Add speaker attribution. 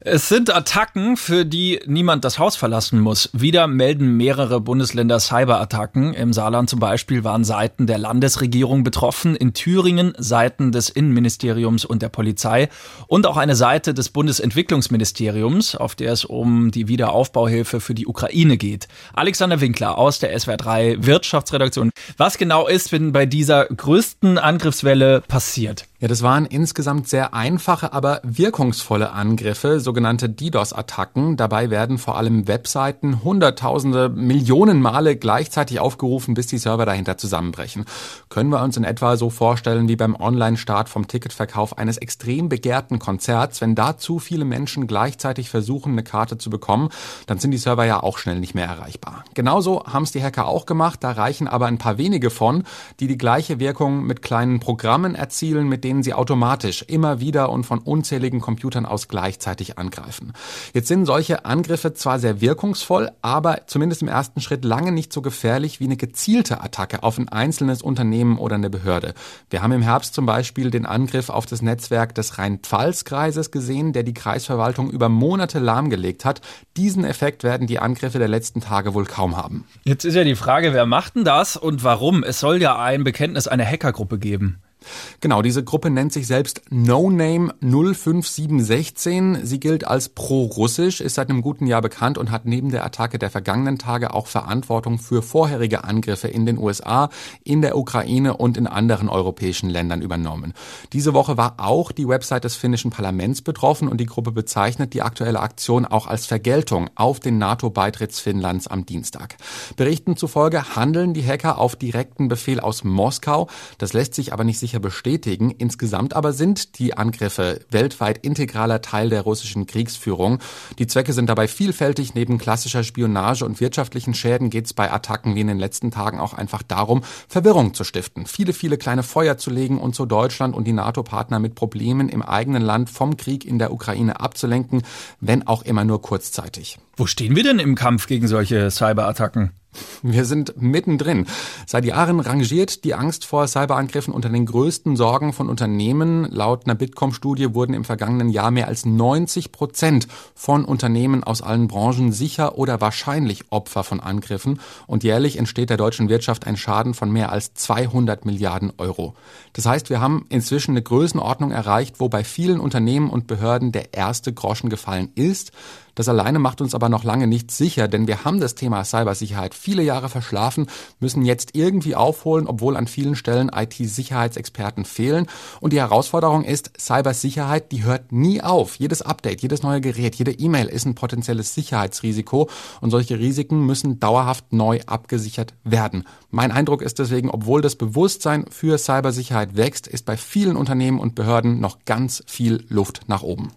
Speaker 1: Es sind Attacken, für die niemand das Haus verlassen muss. Wieder melden mehrere Bundesländer Cyberattacken. Im Saarland zum Beispiel waren Seiten der Landesregierung betroffen, in Thüringen Seiten des Innenministeriums und der Polizei und auch eine Seite des Bundesentwicklungsministeriums, auf der es um die Wiederaufbauhilfe für die Ukraine geht. Alexander Winkler aus der SWR 3 Wirtschaftsredaktion. Was genau ist denn bei dieser größten Angriffswelle passiert?
Speaker 2: Ja, das waren insgesamt sehr einfache, aber wirkungsvolle Angriffe, sogenannte DDoS-Attacken. Dabei werden vor allem Webseiten Hunderttausende, Millionen Male gleichzeitig aufgerufen, bis die Server dahinter zusammenbrechen. Können wir uns in etwa so vorstellen wie beim Online-Start vom Ticketverkauf eines extrem begehrten Konzerts. Wenn da zu viele Menschen gleichzeitig versuchen, eine Karte zu bekommen, dann sind die Server ja auch schnell nicht mehr erreichbar. Genauso haben es die Hacker auch gemacht, da reichen aber ein paar wenige von, die die gleiche Wirkung mit kleinen Programmen erzielen, mit denen sie automatisch immer wieder und von unzähligen Computern aus gleichzeitig angreifen. Jetzt sind solche Angriffe zwar sehr wirkungsvoll, aber zumindest im ersten Schritt lange nicht so gefährlich wie eine gezielte Attacke auf ein einzelnes Unternehmen oder eine Behörde. Wir haben im Herbst zum Beispiel den Angriff auf das Netzwerk des Rhein-Pfalz-Kreises gesehen, der die Kreisverwaltung über Monate lahmgelegt hat. Diesen Effekt werden die Angriffe der letzten Tage wohl kaum haben.
Speaker 1: Jetzt ist ja die Frage, wer macht denn das und warum? Es soll ja ein Bekenntnis einer Hackergruppe geben.
Speaker 2: Genau, diese Gruppe nennt sich selbst NoName 05716. Sie gilt als pro-russisch, ist seit einem guten Jahr bekannt und hat neben der Attacke der vergangenen Tage auch Verantwortung für vorherige Angriffe in den USA, in der Ukraine und in anderen europäischen Ländern übernommen. Diese Woche war auch die Website des finnischen Parlaments betroffen und die Gruppe bezeichnet die aktuelle Aktion auch als Vergeltung auf den NATO-Beitritts Finnlands am Dienstag. Berichten zufolge handeln die Hacker auf direkten Befehl aus Moskau. Das lässt sich aber nicht sicher bestätigen. Insgesamt aber sind die Angriffe weltweit integraler Teil der russischen Kriegsführung. Die Zwecke sind dabei vielfältig. Neben klassischer Spionage und wirtschaftlichen Schäden geht es bei Attacken wie in den letzten Tagen auch einfach darum, Verwirrung zu stiften, viele kleine Feuer zu legen und so Deutschland und die NATO-Partner mit Problemen im eigenen Land vom Krieg in der Ukraine abzulenken, wenn auch immer nur kurzzeitig.
Speaker 1: Wo stehen wir denn im Kampf gegen solche Cyberattacken?
Speaker 2: Wir sind mittendrin. Seit Jahren rangiert die Angst vor Cyberangriffen unter den größten Sorgen von Unternehmen. Laut einer Bitkom-Studie wurden im vergangenen Jahr mehr als 90% von Unternehmen aus allen Branchen sicher oder wahrscheinlich Opfer von Angriffen. Und jährlich entsteht der deutschen Wirtschaft ein Schaden von mehr als 200 Milliarden Euro. Das heißt, wir haben inzwischen eine Größenordnung erreicht, wo bei vielen Unternehmen und Behörden der erste Groschen gefallen ist. Das alleine macht uns aber noch lange nicht sicher, denn wir haben das Thema Cybersicherheit viele Jahre verschlafen, müssen jetzt irgendwie aufholen, obwohl an vielen Stellen IT-Sicherheitsexperten fehlen. Und die Herausforderung ist, Cybersicherheit, die hört nie auf. Jedes Update, jedes neue Gerät, jede E-Mail ist ein potenzielles Sicherheitsrisiko und solche Risiken müssen dauerhaft neu abgesichert werden. Mein Eindruck ist deswegen, obwohl das Bewusstsein für Cybersicherheit wächst, ist bei vielen Unternehmen und Behörden noch ganz viel Luft nach oben.